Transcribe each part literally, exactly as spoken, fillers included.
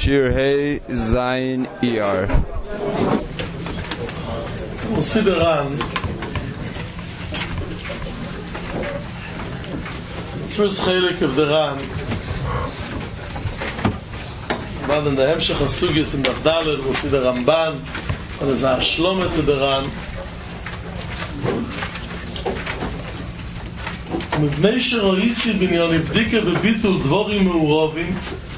Shir Hey Zayin Iyar. We'll see the Ran. First chelik of the Ran. But in the Hemshech HaSugis in the Dalet, we'll see the Ramban. And there's a Shloma to the Ran. מפני שראיסי בניון הבדיקה בביטול דבורים מעורבים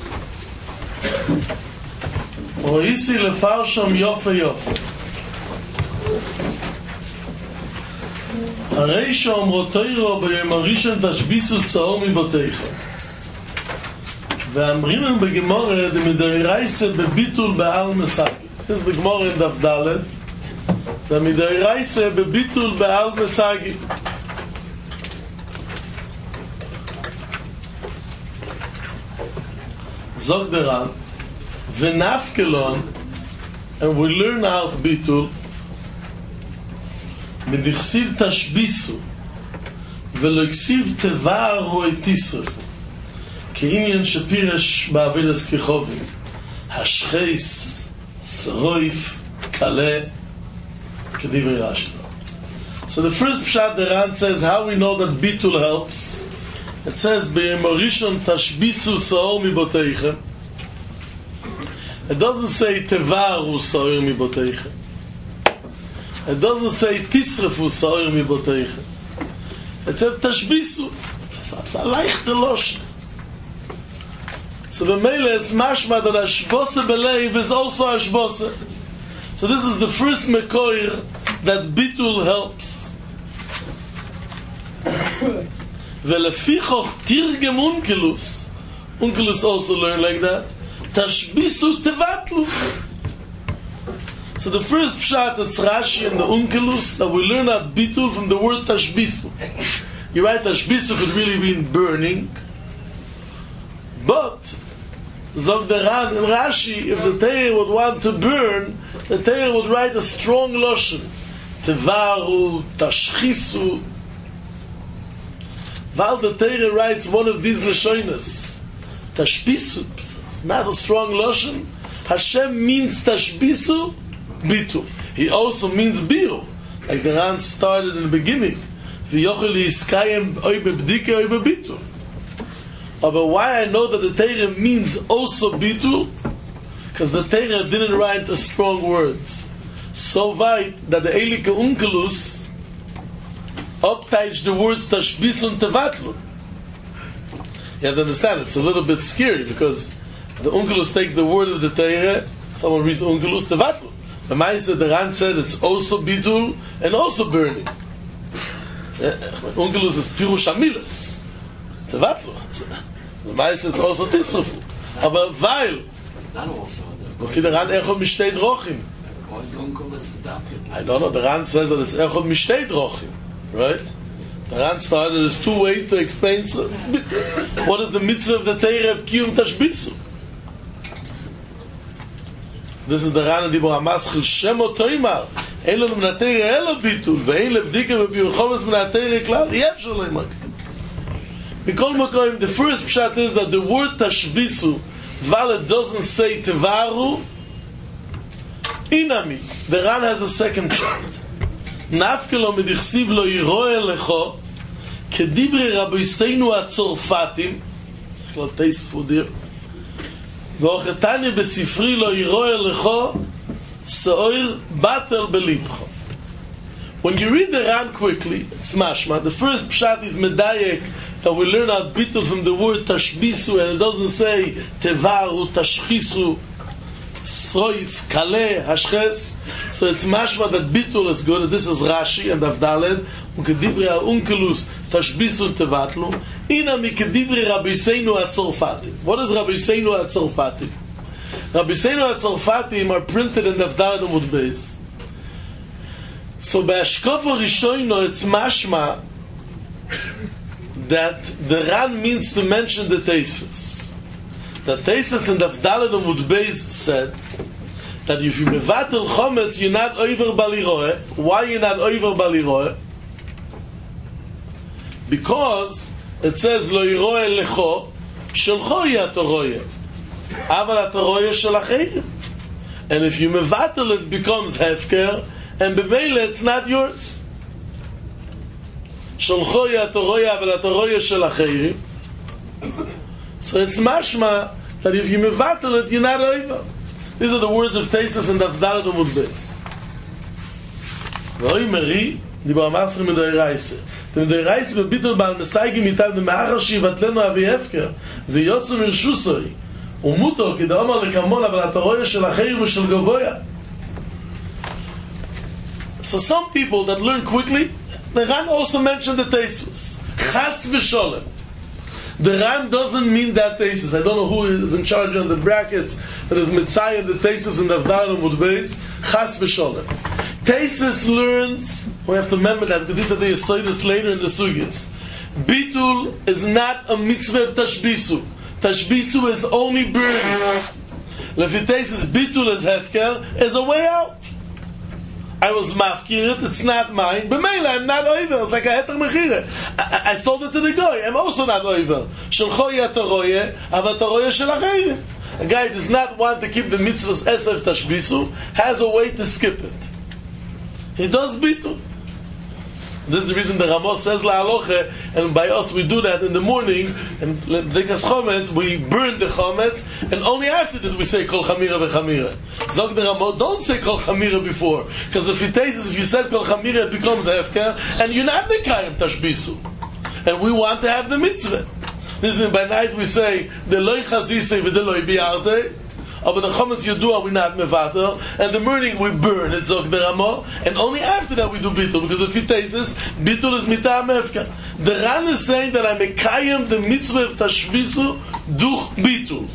ראיסי לפר שם יופה יופה הרי שאומרו תירו ביום הראשון תשביסו סעור מבותיכם ואמרינו בגמורה דמדיירייסה בביטול בעל מסגי. This is the Gemara in Daf Dalet. דמדיירייסה בביטול בעל מסגי. Zog the Ran, v'nafkelon, and we learn out bitul, medichsiv tashbisu, v'loiksiv tevar hu etisrefu, k'inyan shapirash ba'avilas kichovim, hashcheis, seroif, kaleh, k'divrei Rashi. So the first pshat the Ran says how we know that bitul helps. It says, "B'yom harishon tashbisu sa'or miboteichem." It doesn't say tevaru sa'or miboteichem. It doesn't say tisrefu sa'or miboteichem. It says tashbisu. It's a leichte losh. So the mele is mashma that hashbose beleiv is also hashbose. So this is the first mekoir that bitul helps. Velefichoch tirgem unkelus. Unkelus also learn like that. Tashbisu tevatlu. So the first pshat that's Rashi and the unkelus that we learn at bitul from the word tashbisu. You're right, tashbisu could really mean burning. But Zog the Ran and Rashi, if the Torah would want to burn, the Torah would write a strong loshen. Tevaru, tashchisu. While the Torah writes one of these Lashonas, Tashbisu, not a strong Lashon, Hashem means Tashbisu, Bitu. He also means Biu, like the Ran started in the beginning. V'yochel yiskayem oy bebdike oy bebitu. But why I know that the Torah means also Bitu? Because the Torah didn't write the strong words. So weit that the Elike Unkelus upteich the words tashbis und tevatlu. You have to understand, it's a little bit scary because the Unkelus takes the word of the Torah, someone reads Unkelus, tevatlu. The Ma'aseh, the Ran said it's also bitul and also burning. Unkelus is pirush hamilas, tevatlu. The Ma'aseh is also tisrefu. Aber weil, okay, the Ran echod mishtei drochim. I don't know, the Ran says that it's echod mishtei drochim. Right? The Ran started, there's two ways to explain so, what is the mitzvah of the Torah of Kiyum Tashbisu. This is the Ran and Dibur HaMaschil Shemo Toimar Ein Lanu Min HaTorah Elo Bitul Ve'ein Lebdika Ve'Biuchomes Min HaTorah Klal Yef Shaloi Mak. Mikol Makoim, the first pshat is that the word Tashbisu, while it doesn't say Tevaru Inami, the Ran has a second pshat. נפקלו מדכסיב לו ירואה לכו כדברי רבויסנו הצורפתים כל תייס ודיר ואוכתני בספרי לו ירואה לכו סעור בטל בליבכו. When you read the Ran quickly, it's mashma. The first pshat is medayek that we learn out bitul from the word tashbisu, and it doesn't say tevaru, tashchisu, sroif, kaleh, hashches. So it's mashma that bitul is good. This is Rashi and Avdaled. Ukedivri unkelus tashbisu tevatlu. Ina mikedivri Rabbi Seinu atzorfati. What is Rabbi Seinu atzorfati? Rabbi Seinu atzorfati are printed in Avdaled Amud Beis. So by Ashkofa Rishono, it's mashma that the Ran means to mention the Tosfos. The Tosfos in Avdaled Amud Beis said that if you mevatel chometz, you're not over baliroe. Why you're not over baliroe? Because it says lo yiroe lecho shelcho yatoroye. אבל התרויה של אחרים. And if you mevatel, it becomes hefker, and b'meila it's not yours. Sholchoya atoroya אבל התרויה של אחרים. So it's mashma that if you mevatel it, you're not over. These are the words of Tesis and Davdalad Amud Beis. V'oi meri, דיבר המסר מדוי רייסה. מדוי רייסה בביטול בעל מסייגים איתם דמאחר שיבטלנו אבי הפקר, ויוצא מרשוסוי, ומותו כדי אומר לקמון, אבל התרויה של אחר ושל גבויה. So some people that learn quickly, the Ran also mentioned the Tesis. Chas v'sholem. The Ran doesn't mean that thesis. I don't know who is in charge of the brackets that is Mitzay of the thesis in the Avdal Amud Beis. Chas v'sholem. Thesis learns, we have to remember that this is the say this later in the Sugis. Bitul is not a mitzvah of Tashbisu. Tashbisu is only burning. Lefi thesis, Bitul is hefker, is a way out. I was mafkir, it's not mine. B'meila, I'm not over. It's like a heter mechire. I, I sold it to the guy. I'm also not over. Shelchoya toroye, ava toroye shel acherim. A guy does not want to keep the mitzvahs esef tashbisu, has a way to skip it. He does bitul. This is the reason the Ramos says la aloche, and by us we do that in the morning, and dekas chometz, we burn the chometz, and only after that we say kol chamira v'chamira. Zog the Ramos, don't say kol chamira before, because if it tastes, if you said kol chamira, it becomes hefker, and you're not mekayim tashbisu. And we want to have the mitzvah. This means by night we say, the loy chazise v'de loy bi'arte, but the chometz yodua we not mevatel, and the morning we burn it, zog the Ramo, and only after that we do bitul, because if it tastes, bitul is mitam efka. The Ran is saying that I mekayim the mitzvah of tashbisu duch bitul,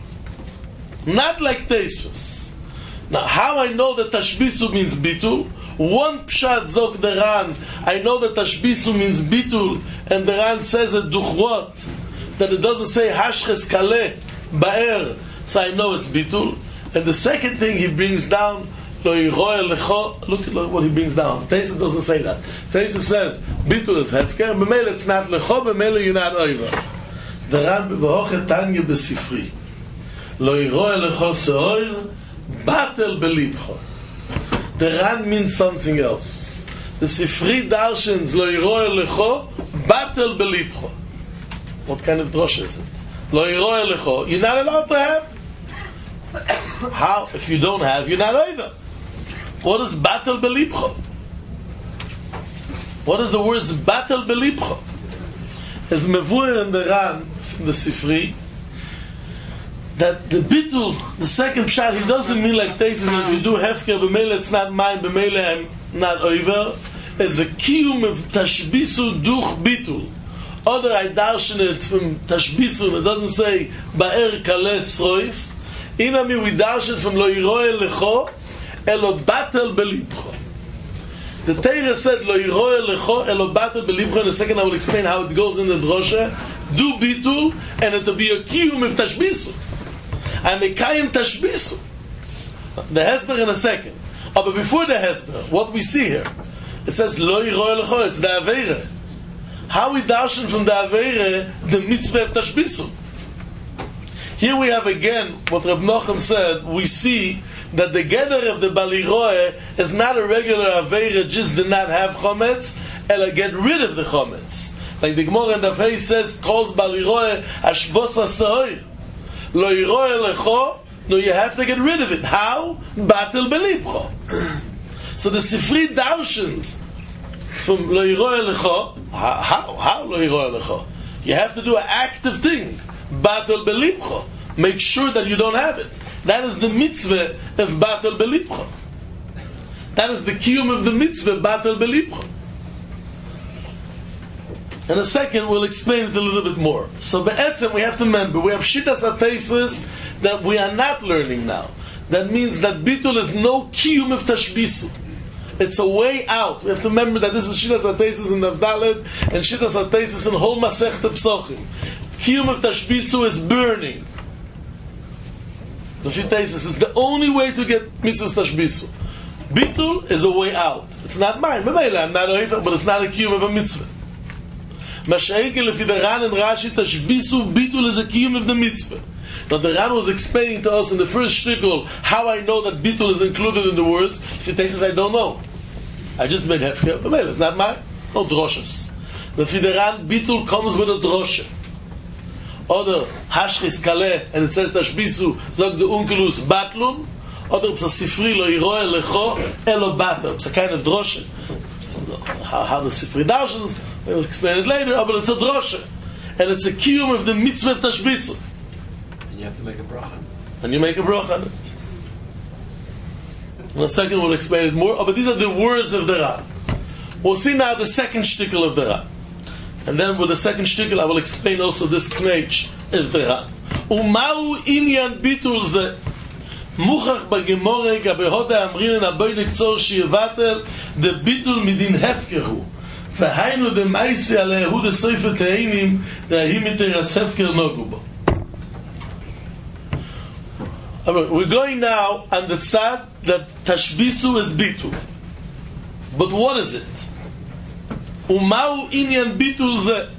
not like tastes. Now, how I know that tashbisu means bitul? One pshat zog the Ran, I know that tashbisu means bitul, and the Ran says it duch what? That it doesn't say hashches kaleh ba'er. So I know it's bitul. And the second thing he brings down, lo yiroy lecho. Look at what he brings down. Tesis doesn't say that. Tesis says bitul is hefker. B'meila it's not lecho. B'meila you're not over. The Ran v'hochet tanya b'sifri. Lo yiroy lecho seoir batel belibcho. The Ran means something else. The Sifri darshans lo yiroy lecho batel belibcho. What kind of drosha is it? Lo yiroy lecho. You're not allowed to have. How? If you don't have, you're not over. What is batel belibcho? What is the words batel belibcho? As mevuer in the Ran, the Sifri, that the bitul, the second pshat, he doesn't mean like Tesis, if you do hefker, b'meila it's not mine, b'meila I'm not over. It's a kiyum of tashbisu duch bitul. Other I darshan it from tashbisu, and it doesn't say ba'er kaleh sroif. Inami we dash it from lo yiroy lecho elo batel belibcho. The Torah said lo yiroy lecho elo batel belibcho. In a second I will explain how it goes in the drosha. Do bitul and it will be a kiyum of tashbisu. And a kayim tashbisu. The hesber in a second. Oh, but before the hesber, what we see here, it says lo yiroy lecho. It's the aveire. How we dash it from the aveire the mitzvah of tashbisu. Here we have again what Reb Nochem said. We see that the gather of the Baliroe is not a regular Aveira, just did not have chometz, ela get rid of the chometz. Like the Gemara in the Daf says, calls Baliroe Ashbos HaSoir. Lo yiroe lecho, no, you have to get rid of it. How? Batel belibcho. So the Sifri darshans from Lo yiroe lecho, how? How Lo yiroe lecho? You have to do an active thing. Batel belibcho. Make sure that you don't have it. That is the mitzvah of batel belibcho. That is the kiyum of the mitzvah batel belibcho. In a second, we'll explain it a little bit more. So, be'etzem, we have to remember, we have shittas atesis that we are not learning now. That means that bitul is no kiyum of tashbisu. It's a way out. We have to remember that this is shittas atesis in Navdalet and shittas atesis in whole Masechta Psochim. Kiyum of tashbisu is burning. The Shitasis is the only way to get mitzvahs tashbisu. Bitul is a way out. It's not mine. I'm not over, but it's not a kiyum of a mitzvah. Masha'enkel, if the Ran and Rashi tashbisu, bitul is a kiyum of the mitzvah. But the Ran was explaining to us in the first shtickle how I know that bitul is included in the words. If he takes us, I don't know. I just made hefker, but well, it's not mine. No droshes. The Fideran bitul comes with a droshe. Oder hashchis kaleh, and it says tashbisu, zog the unkelus batlun. Oder it's a sifri lo yiroe lecho elo batel. It's a kind of droshe. How, how the sifri darshans, we'll explain it later, but it's a droshe. And it's a kiyum of the mitzvah of tashbisu. And you have to make a bracha. And you make a bracha on it. In a second we'll explain it more. Oh, but these are the words of the Ran. We'll see now the second shtickle of the Ran. And then with the second shtickle I will explain also this knech of the Ran. Umau inyan bitul ze muchach b'gemore gabehoda amrin aboy nekzor shivatel the bitul midin hefkeru v'hainu de maisi alehu de soifer teinim dehimiter as hefker nogubo. We're going now on the tzad that tashbisu is bitul. But what is it? Umau inyan bitul ze.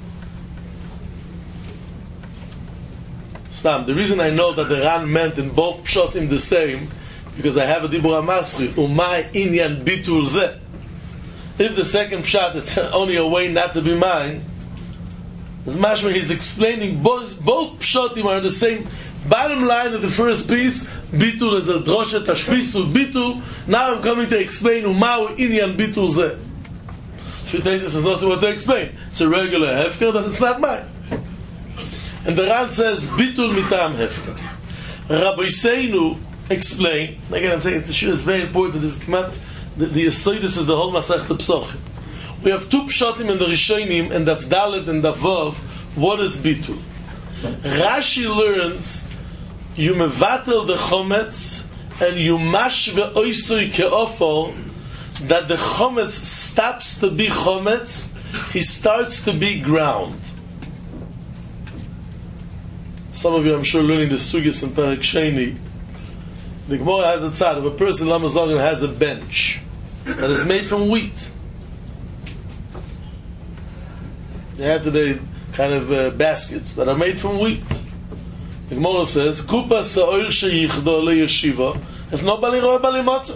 Stam, the reason I know that the Ran meant in both pshatim the same, because I have a dibur amasri, umay inyan bitul ze. If the second pshat, it's only a way not to be mine, as mashma, he's explaining both, both pshatim are the same. Bottom line of the first piece, bitul is a droshe tashbisu bitul. Now I'm coming to explain umau inyan bitul ze. If you take this, there's nothing what to explain. It's a regular hefker, then it's not mine. And the Ran says bitul mitam hefker. Rabbi Seinu explain. Again, I'm saying the shit is very important. This is the the Yesodis is the whole Masech Psochim. We have two pshatim in the Rishonim and Daf Dalet and Daf Vav. What is bitul? Rashi learns you mevatel the chometz and you mash ve'oisoi ke'ofol, that the chometz stops to be chometz, he starts to be ground. Some of you, I'm sure, learning the sugis in Perek Sheni. The Gemara has a tzad of a person Lamazogan has a bench that is made from wheat. They have today kind of uh, baskets that are made from wheat. The Gemara says, "Kupa sa'ol sheyichdo leyeshiva." It's no bali roe bali matzah.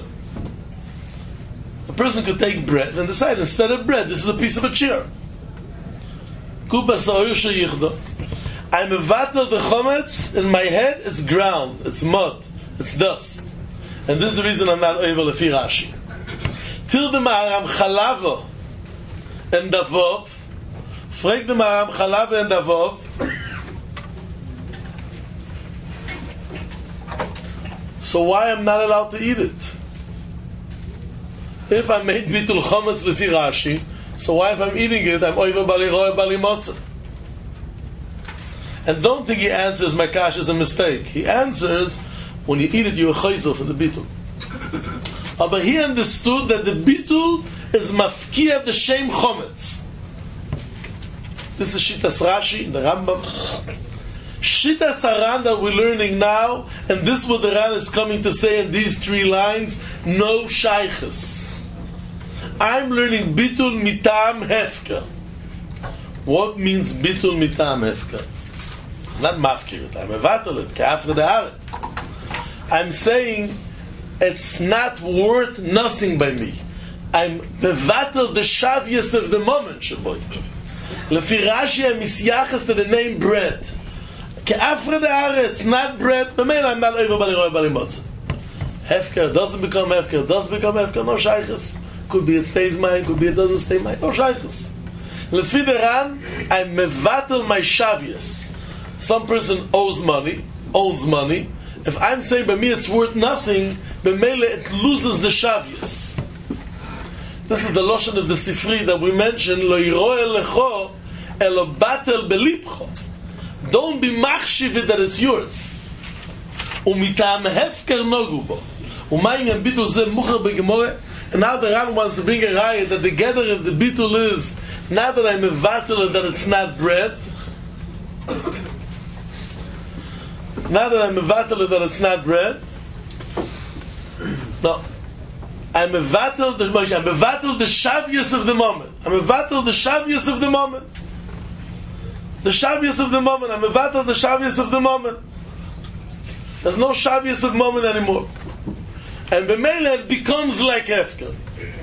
A person could take bread and decide instead of bread, this is a piece of a chair. Kupa sa'ol sheyichdo. I'm mevatel the chometz in my head. It's ground, it's mud, it's dust, and this is the reason I'm not able to Rashi. Till the Maharam Chalava and Davov. Frag the Maharam Chalava and Davov. So why I'm not allowed to eat it? If I made bitul chometz lefi Rashi, so why if I'm eating it, I'm over bali roe bali matzah? And don't think he answers my kash is a mistake. He answers when you eat it, you're a chayzel from the bitul. Uh, but he understood that the bitul is mafkia the shem chometz. This is Shittas Rashi, the Rambam. Shittas Haran that we're learning now, and this is what the Ran is coming to say in these three lines, no shaykhs. I'm learning bitul mitam hefka. What means bitul mitam hefka? Not mafkir, I'm mevatel it, ka'afre de'aret. I'm saying it's not worth nothing by me. I'm mevatel the shavyas of the moment, shaboy. Lefi Rashi, I'm misyachas to the name bread. Ka'afre de'aret, not bread, but man, I'm not over bali roe bali matzah. Hefker doesn't become hefker, does become hefker, no shaykhs. Could be it stays mine, could be it doesn't stay mine, no shaykhs. Lefi the Ran, I'm mevatel my shavyas. Some person owes money, owns money. If I'm saying by me it's worth nothing, b'meile it loses the shavyas. This is the lashon of the Sifri that we mentioned. Lo yiroe lecho elo batel belipcho. Don't be machshiv that it's yours. Umitam hefker nogubo. Umaying and bitul ze mucher begemore. And now the Ran wants to bring a raya that the gather of the bitul is not that I'm mevatel that it's not bread. Now that I'm mevatel that it's not bread, no, I'm mevatel the I'm mevatel the shavyas of the moment. I'm mevatel the shavyas of the moment. The shavyas of the moment. I'm mevatel the shavyas of the moment. There's no Shabbos of moment anymore. And b'meila it becomes like hefker.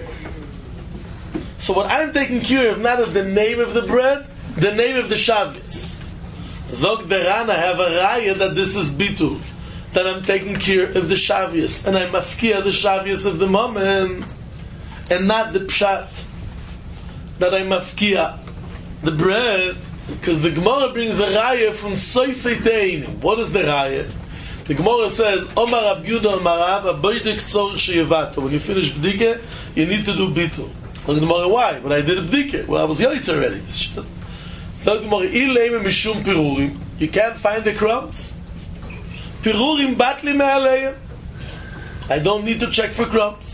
So what I'm taking care of, not of the name of the bread, the name of the Shabbos. Zog deran, I have a raya that this is bitul, that I'm taking care of the Shabbos, and I mafkia the Shabbos of the moment, and not the pshat, that I mafkia the bread, because the Gemara brings a raya from Soifei Teinim. What is the raya? The Gemara says, Omar Rab Yudah Omar Rav, aboydik tzorich sheyevata. When you finish bdike, you need to do bitul. So the Gemara, why? But I did a bdike. Well, I was yaitz already. So the Gemara, ileim mishum pirurim. You can't find the crumbs. Pirurim batli me'aleim. I don't need to check for crumbs.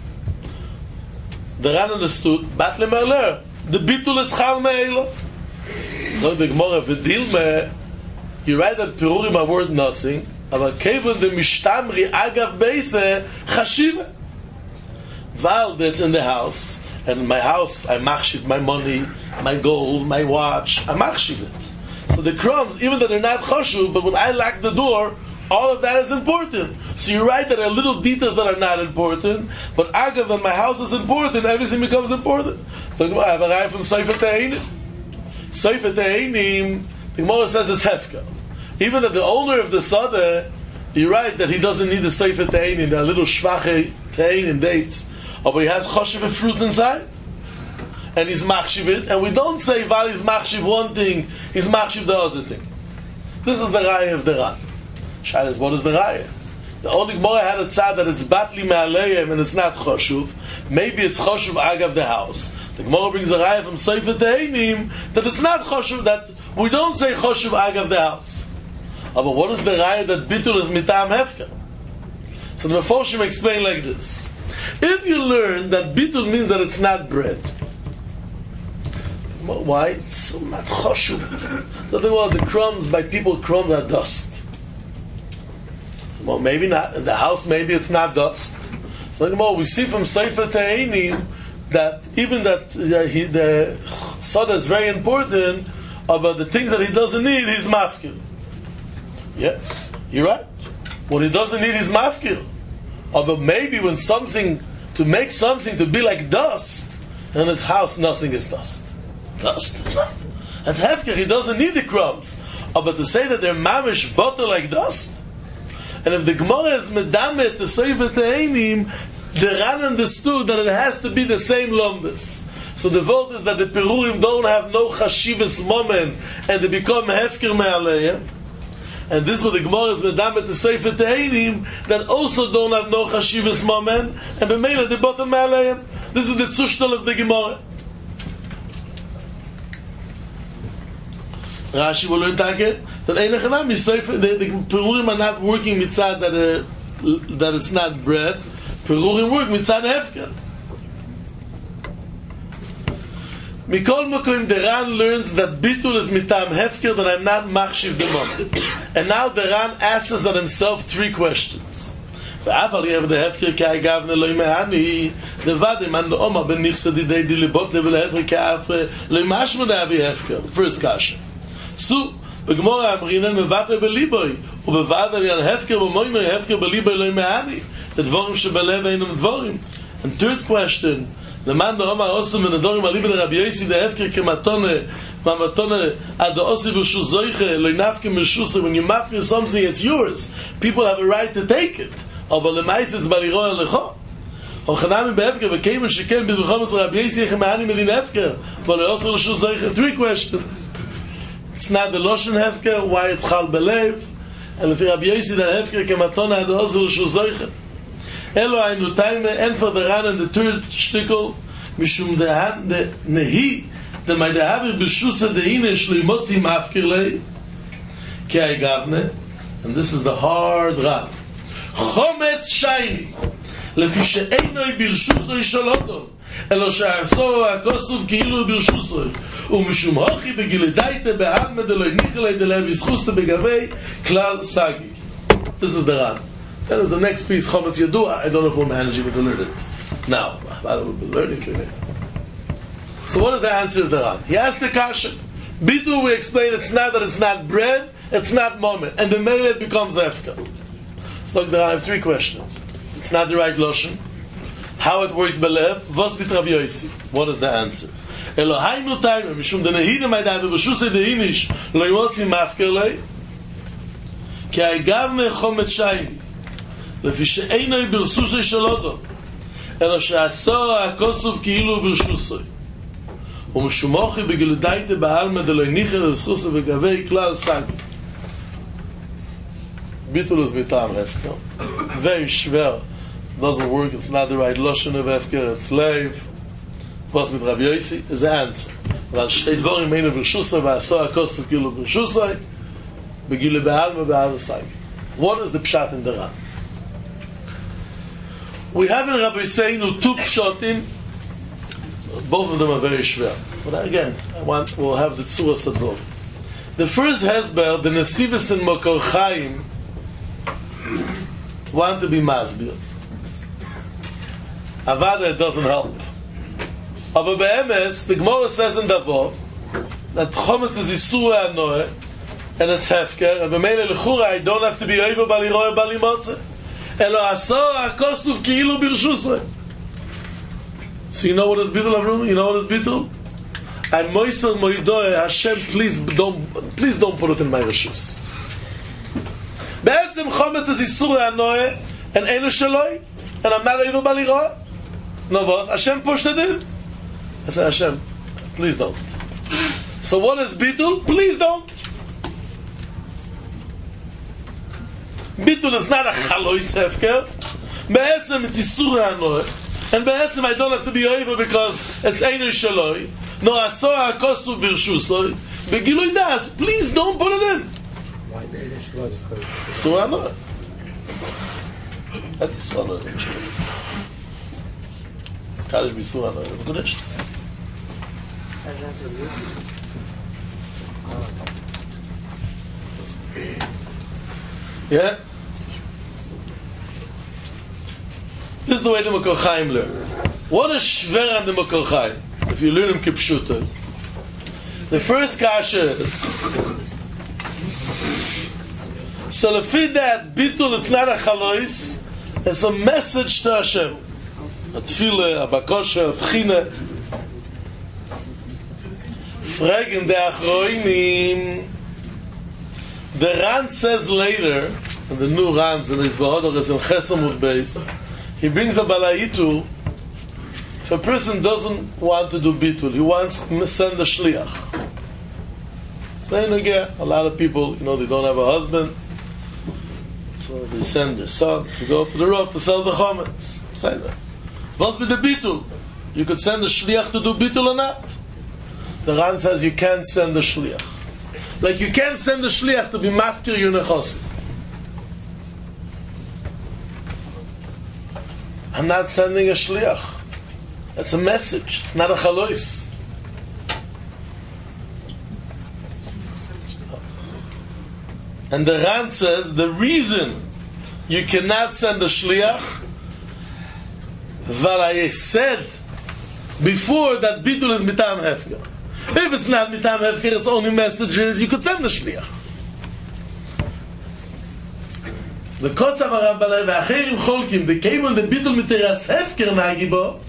The Ran understood, batli me'aleim. The bitul is chal me'elo. So the Gemara, v'dilme, you write that pirurim are worth nothing, but kevon the mishtamri agav beise chashiva. While that's in the house, and in my house I machshiv my money, my gold, my watch, I machshiv it. So the crumbs, even though they're not chashuv, but when I lock the door, all of that is important. So you write that there are little details that are not important, but agav that my house is important, everything becomes important. So I have a raya from Sefer Te'enim. Sefer Te'enim, the Gemara says it's hefka. Even that the owner of the Sada, you write that he doesn't need the Sefer Te'enim, there are little shvache Te'enim dates, but he has choshev fruit inside, and he's machshiv it, and we don't say while he's machshiv one thing, he's machshiv the other thing. This is the raya of the Ran. Shalas, what is the raya? The only Gemara had a tzad that it's batli me'aleim and it's not choshev. Maybe it's choshev agav the house. The Gemara brings a raya from Sefer Te'enim that it's not choshev, that we don't say choshev agav the house. Oh, but what is the raya that bitul is mitam hefker? So the Meforshim explain like this. If you learn that bitul means that it's not bread, why? It's so not choshev. Something about the crumbs, by people crumbs are dust. Well, maybe not. In the house, maybe it's not dust. So well, we see from Sefer Te'enim that even that uh, he, the soda is very important, about the things that he doesn't need, he's mafkir. Yeah, you're right. What he doesn't need is mafkir. But maybe when something, to make something to be like dust, in his house nothing is dust. Dust is not. That's hefker, he doesn't need the crumbs. But to say that they're mamish butter like dust, and if the Gemara is medamet to Sefer Te'enim, the Ran understood that it has to be the same lumbus. So the vote is that the Perurim don't have no chashivas momen, and they become hefker me'aleim. And this is what the Gemara is medamet to Sefer Te'enim, that also don't have no chashivas momen, and b'meila they bottom me'aleim. This is the tzushtal of the Gemara. Rashi will learn target that the, the Perurim are not working mitzad that uh, that it's not bread. Perurim work mitzad hefker. Mikol Mokim, the Ran learns that bitul is mitam hefker, that I'm not machshiv the moment. And now the Ran asks that himself three questions. The Afal the hefker kai gavne loy mehani the vadim and the Omar ben nichsa di dei di libot level hefker kai afre loy mashmo avi hefker. First kasha. So, בגמורה אמרינן מבטא בליבוי ובבעד על ההפקר במוימי ההפקר בליבוי לא מהני לדבורים שבלב אינם דבורים. And third question, למען דאומר עושים ונדורים על ליבי לרבי יסי דהפקר כמתונה מהמתונה עד העושי ברשו זויכה לא נפקר מרשוסה. When you mafkir something, it's yours. People have a right to take it. אבל למעשה it's בלירוע לכו. הוכנמי בהפקר וכימן שכן בדרכומס לרבי יסי איך מהני מדין הפקר ולא יוסר לרשו זויכה. Three questions. It's not the Loshen Hefker, why it's Chal Belev, and if Rabbi Yossi that Hefker kematona ad ozer shu zoiche. Elo aynu taime, and for the Ran and the third shtickle, mishum dehan de nehi, de may dehavi b'shusa dehine shlimotzi mafkir lei, ki ay gavne, and this is the hard Ran. Chometz shayni, lefi she'einoi birshusoi shalodom, אלא שהאסור הכוסוף כאילו ברשוסוי ומשום הוכי בגילדייתה בהלמה דלוי ניחלי דלוי ויסחוסה בגבי כלל סגי. This is the Ran. That is the next piece, Chometz Yadua. I don't know if we're managing to learn it now. I will be learning it. So what is the answer of the Ran? He asked the kasha. Bitul, we explain it's not that it's not bread, it's not moment, and the melee becomes hefka. So there I have three questions. It's not the right Lashon. How it works belev? Vos bit Rabbi Yossi? What is the answer? Eloheinu taimim mishum de nehidim aydad v'shusay deinish lo yotzi mafker lei ki ha'gav mechomet shayni lefi she'einoi birsusay shelodo elo she'aso ha'kosov ki'ilu birsusay u'mishumochi begiludayte ba'alma de lo ynicher v'schusay v'gavei klal sagi. Bitul is mitam hefker. Very schwer. Doesn't work. It's not the right lashon of hefker. It's leiv. Was mit Rabbi Yossi is the answer. Weil steht dvorim meine b'shusay v'aso ha'kosov ki'ilu b'shusay begilu ba'alma ba'al sagi. What is the pshat in the Ran? We have in Rabbi Yosseinu two pshatim. Both of them are very schwer. But again, I want we'll have the tzura sadvor. The first hezber, the Nesivos and Mokor Chaim, want to be masbir. Avada, it doesn't help. Aber be'emes, the Gemara says in Davor that chometz is isur ha'noeh and it's hefker, and b'meile l'chura I don't have to be over baliroy balimotze. Elo asor ha'kosuf ki'ilu birshusay. So you know what is bittul Avrum? You know what is bittul? I'm moisel moidoy Hashem. Please don't, please don't put it in my reshus. Be'etzem chometz is isur ha'noeh and enu shaloi, and I'm not over baliroy. No, what? Hashem pushed it in. I said, Hashem, please don't. So what is bitul? Please don't. Bitul is not a chalois hefker. Be'etzem it's isur ha'noeh, and be'etzem I don't have to be over because it's einu shaloi. No, asor ha'kosu birshusoi. Begilui das. Please don't put it in. Why is einu shaloi? Isur ha'noeh. That is one of them. Kalish b'isur ha'noeh. V'kodesh. Yeah? This is the way the Mokor Chaim learn. What is shver on the Mokor Chaim? If you learn him kipshuta. The first kasha is so lefi that bitul is not a chalois, it's a message to Hashem. A tefillah, a bakosha, a tchina. Fragen the Achroinim. The Ran says later, and the new Rans and his Vahodor is in Chesamut Beis, he brings a Balaitu. If a person doesn't want to do bitul, he wants to send a shliach. It's very nogeh. A lot of people, you know, they don't have a husband, so they send their son to go to the Rav to sell the chametz. Say that. What's with the bitul? You could send a shliach to do bitul or not. The Ran says you can't send a shliach. Like you can't send a shliach to be mafkir your nechosim. I'm not sending a shliach. That's a message. It's not a chalois. And the Ran says the reason you cannot send a shliach, Val I said before that bitul is mitam hefker. If it's not mitam hefker, it's only messages, you could send the shliach. The kosav Rambalai ve'acherim cholkim, they came on the bitul miteras hefker nagibo,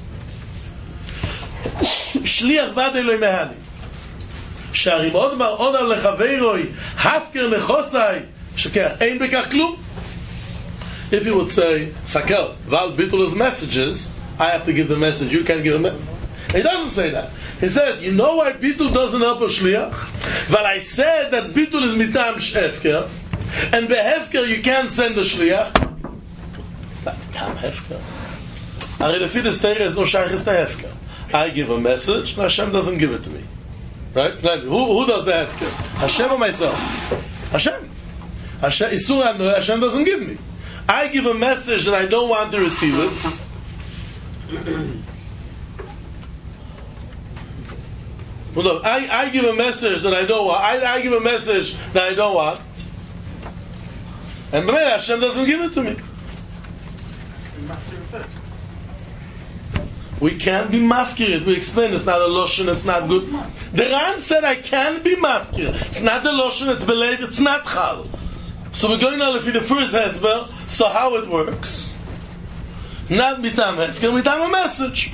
shliach bad Eloi mehani. Sharim od mar od al lechaveiroi, hafker nechosai, shekeh, ein bekach klum. If you would say, fakel, val bitul is messages, I have to give the message, you can't give a message. He doesn't say that. He says, you know why bitul doesn't help a shliach? Well, I said that bitul is mitam hefker, and behefker you can't send a shliach. Mitam hefker. Ari lefi the Torah is no shaychus to hefker. I give a message, and Hashem doesn't give it to me. Right? Who, who does the hefker? Hashem or myself? Hashem. Hashem, Isur ha'noeh, Hashem doesn't give me. I give a message that I don't want to receive it. Well, look, I, I give a message that I don't want. I, I give a message that I don't want. And but Hashem doesn't give it to me. We can't be mafkir. We explained it's not a lotion, it's not good. The Ran said I can be mafkir. It's not the lotion, it's believed, it's not chal. So we're going now to the first hezber. So So how it works? Not mitam hefker, mitam a message.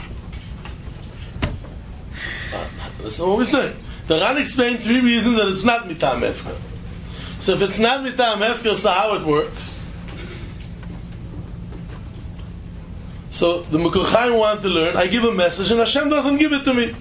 Listen what we say. The Ran explained three reasons that it's not mitam hefker. So if it's not mitam hefker, so how it works? So the Mekor Chaim want to learn. I give a message and Hashem doesn't give it to me.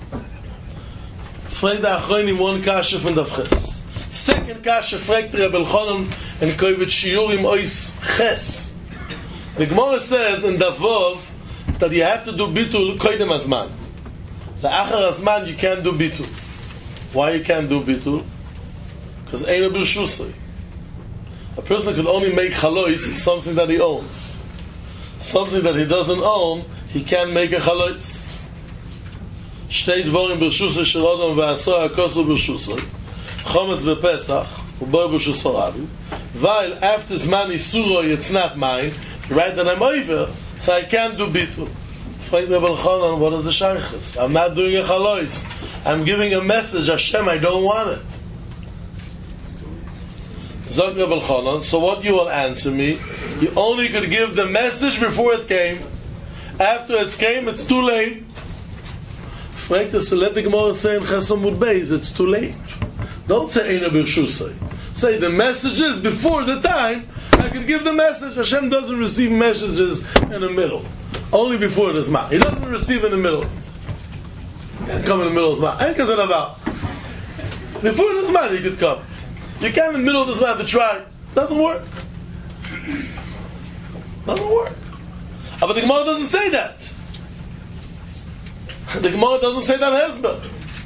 Fragt der Achronim one kasha from Davches. Second kasha fragt Rebbe Elchanan and Kovet Shiurim Ois Ches. The Gemara says in Davov that you have to do bitul koidem azman. The achar azman you can't do bitul. Why you can't do bitul? Because eino b'rshusay. A person can only make chalois something that he owns. Something that he doesn't own, he can't make a chalois. Shtei dvorim b'rshusay shel adam v'asor hakosu b'rshusay. Chometz b'Pesach u'bor b'rshus harabi. While after zman isuroi it's not mine, right, that I'm over, so I can't do bitul. Fragt Rebbe Elchanan, what is the shaychus? I'm not doing a chalois. I'm giving a message, Hashem, I don't want it. Zog Rebbe Elchanan, so what you will answer me? You only could give the message before it came. After it came, it's too late. Fragt us, so let the Gemara say in Chesam Mud Beis, it's too late. Don't say Eina B'Rshusay. Say the message is before the time I could give the message. Hashem doesn't receive messages in the middle. Only before the Zman. He doesn't receive in the middle. He can't come in the middle of the Zman. Ain't because about. Before the Zman he could come. You can't in the middle of the Zman to try. Doesn't work. Doesn't work. But the Gemara doesn't say that. The Gemara doesn't say that Hezbollah.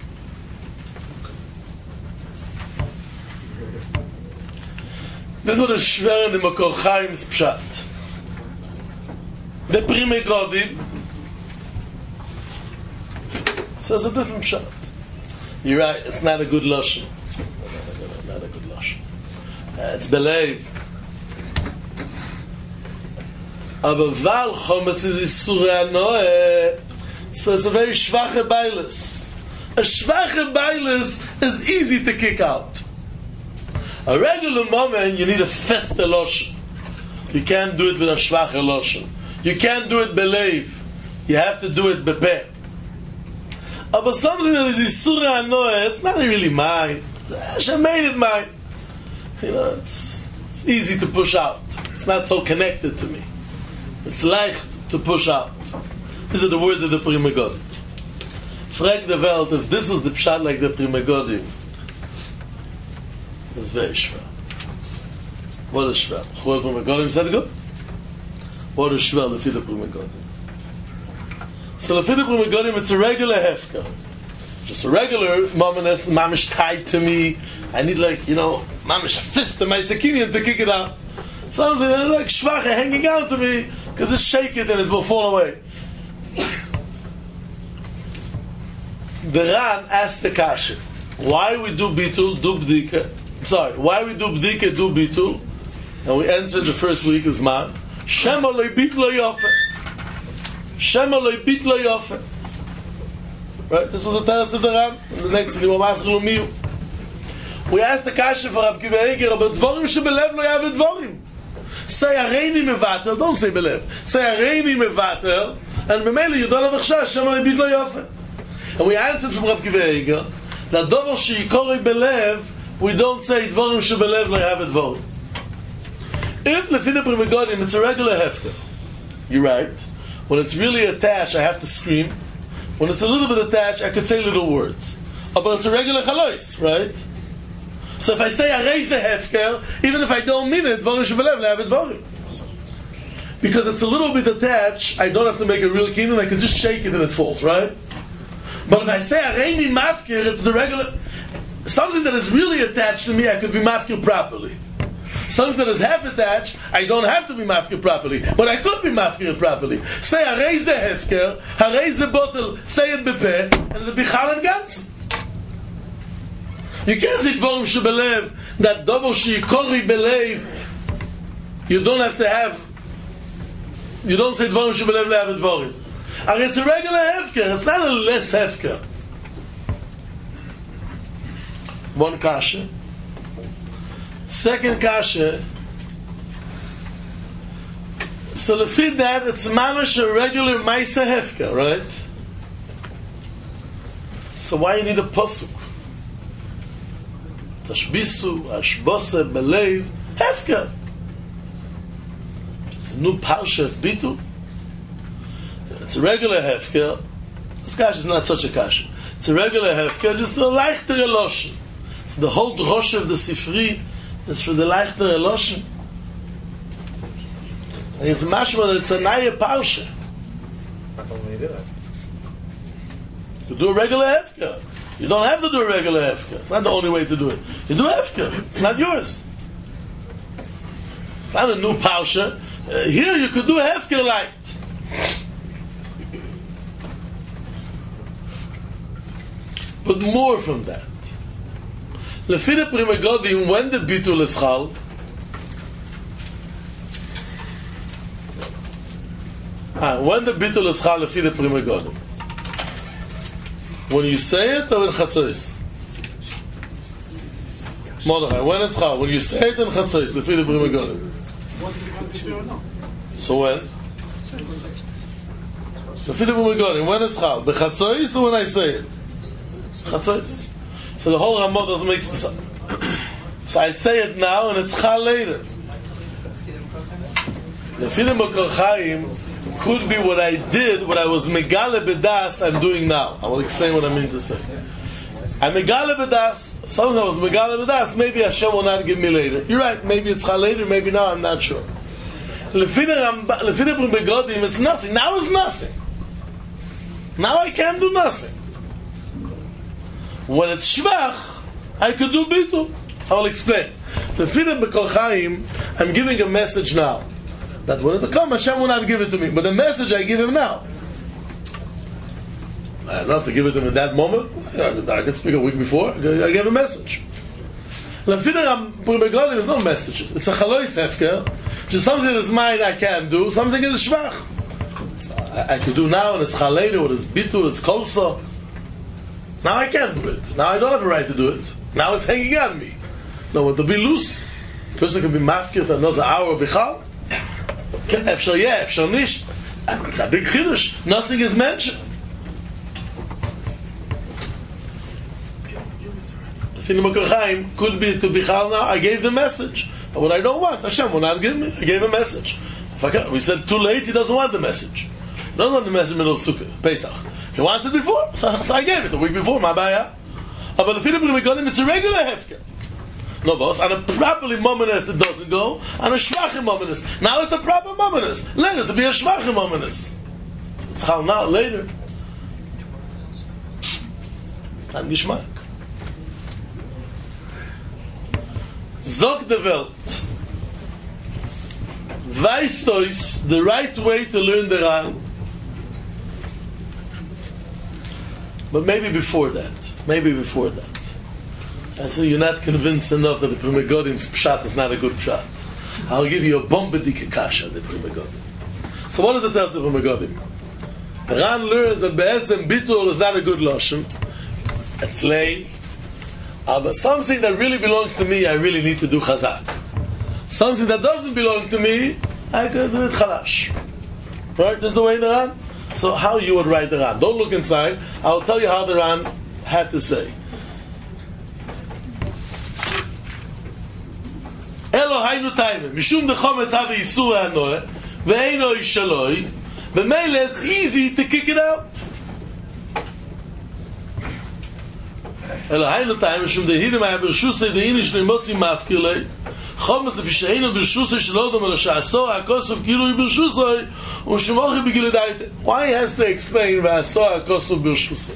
This is what is schwer in the Mekor Chaim's pshat. The Pri Megadim says a different pshat. You're right, it's not a good lashon. Not a good lashon. Uh, it's believe. Aber Val Chometz is Isurei Anoeh, so it's a very schwache beilis. A schwache beilis is easy to kick out. A regular moment, you need a feste lashon. You can't do it with a schwache lashon. You can't do it believe. You have to do it bepeh. But something that is Isurei Anoeh, it's not really mine. Hashem made it mine. You know, it's, it's easy to push out. It's not so connected to me. It's leicht to push out. These are the words of the Pri Megadim. Frag the Welt, if this is the pshat like the Pri Megadim, it's very schwer. What is schwer? Chol Pri Megadim said good? What is schwer lefi the Pri Megadim? So lefi the Pri Megadim, it's a regular hefker. Just a regular mamanes, mamish tied to me. I need like, you know, mamish a fist in my sakinian to kick it out. Something like schwache hanging out to me, because it's shake it and it will fall away. The Ran asked the kasha, why we do bitul, do bdika? Sorry, why we do bdika, do bitul? And we answered the first week of Zman. Shema lo bit lo yofe. Shema lo bit lo yofe. Right? This was the teretz of the Ran. And the next thing, we asked the kasha for Rab Akiva Eiger about dvorim shebelev lo yav dvorim. Say areini mevater, don't say belev. Say areini mevater, and b'meila you don't have a chashash, Shema lo bit lo yofe. And we answered from Rab Akiva Eiger that dover sheyikorei belev, we don't say dvorim shebelev lo yav dvorim. If lefi the Pri Megadim it's a regular hefker, you're right. When it's really attached, I have to scream. When it's a little bit attached, I could say little words. But it's a regular chalois, right? So if I say I raise the hefker, even if I don't mean it, dvorim shebelev lo yav dvorim. Because it's a little bit attached, I don't have to make a real kinyan, I can just shake it and it falls, right? But if I say areini mafkir, it's the regular. Something that is really attached to me, I could be mafkir properly. Something that is half attached, I don't have to be mafkir properly, but I could be mafkir properly. Say hareis the hefker, hareis the bottle, say it bepeh, and the bichal and ganzen. You can't say dvorim shebelev, that dover sheyikori belev, you don't have to have, you don't say dvorim shebelev lo yav dvorim. And it's a regular hefker, it's not a less hefker. One kasha. Second kasha, So to feed that, it's mamash a regular Maisa Hefka, right? So why you need a pasuk? Tashbisu, Ashbose, Belev, Hefka. It's a new parsha of Bitul. It's a regular Hefka. This kasha is not such a kasha. It's a regular Hefka, just a leichter Eloshen. So the whole drosha of the Sifri is for the leichter Eloshen. And it's mashma that it's a naya parsha. You do a regular hefka. You don't have to do a regular hefka. It's not the only way to do it. You do hefka. It's not yours. It's not a new parsha. Uh, here you could do a hefka light. But more from that. Lefina Pri Megadim, when the bitul is chal, ah, when the bitul is chal, lefina Pri Megadim. When you say it or in Chatzos? Mordechai, when it's chal? When you say it in Chatzos, lefina Pri Megadim. So when? Lefina Pri Megadim, when it's chal? Bechatzos or when I say it? Chatzos. So the whole Ramah doesn't make sense. So I say it now and it's chal later. The Filim HaKorchaim could be what I did, what I was Megale B'das I'm doing now. I will explain what I mean to say. I'm Megale B'das, sometimes I was Megale B'das, maybe Hashem will not give me later. You're right, maybe it's chal later, maybe now, I'm not sure. Lefina Pri Megadim, it's nothing. Now it's nothing. Now I can't do nothing. When it's shvach, I could do bitul. I will explain. The Filim HaKorchaim, I'm giving a message now. That when it comes, Hashem will not give it to me. But the message I give him now. I don't have to give it to him in that moment. I can speak a week before. I gave a message. The Filim Pri Megadim is no messages. It's a chalois hefker. Just something that is mine I can't do. Something that is shvach. I, I could do now, and it's chal later, or it's bitul, it's kolso. Now I can't do it. Now I don't have a right to do it. Now it's hanging on me. No, when to be loose, the person can be mafkir for another hour of bichal. Efshar yeah, efshar nish. It's a big chiddush. Nothing is mentioned. The Filim HaKorchaim could be to bichal now. I gave the message. But what I don't want, Hashem will not give me. I gave a message. If I can, we said too late, he doesn't want the message. He doesn't want the message in the middle of Sukkah, Pesach. He wants it before, so, so I gave it the week before, my baya. But the Filim Pri Megadim, it's a regular hefker. No, boss, on a properly mominous it doesn't go, on a shvachim mominous. Now it's a proper mominous. Later, to be a shvachim mominous. It's chal now, later. Not gishmak. Zog de Welt. Weißt euch the right way to learn the Ran. But maybe before that. Maybe before that. I say you're not convinced enough that the Pri Megadim's pshat is not a good pshat. I'll give you a bombadike kasha, the Pri Megadim. So what does it tell the Pri Megadim? Ran learns that Be'etzem Bitul is not a good lashon. It's lay. Uh, but something that really belongs to me, I really need to do chazak. Something that doesn't belong to me, I can do it chalash. Right? This is the way the Ran. So how you would write the Ran? Don't look inside. I'll tell you how the Ran had to say. Eloheinu taimim mishum dechometz have yisur hanoeh ve'eino ishaloi v'meile it's easy to kick it out. Eloheinu taimim mishum dehirim haya bershusei dehinim shneimotzi mafkirlei chometz lefisheinu bershusei shelodom elo she'asor ha'kosov kilu bershusei u'shemochi b'gilu daite. Why he has to explain v'asor ha'kosov bershusei?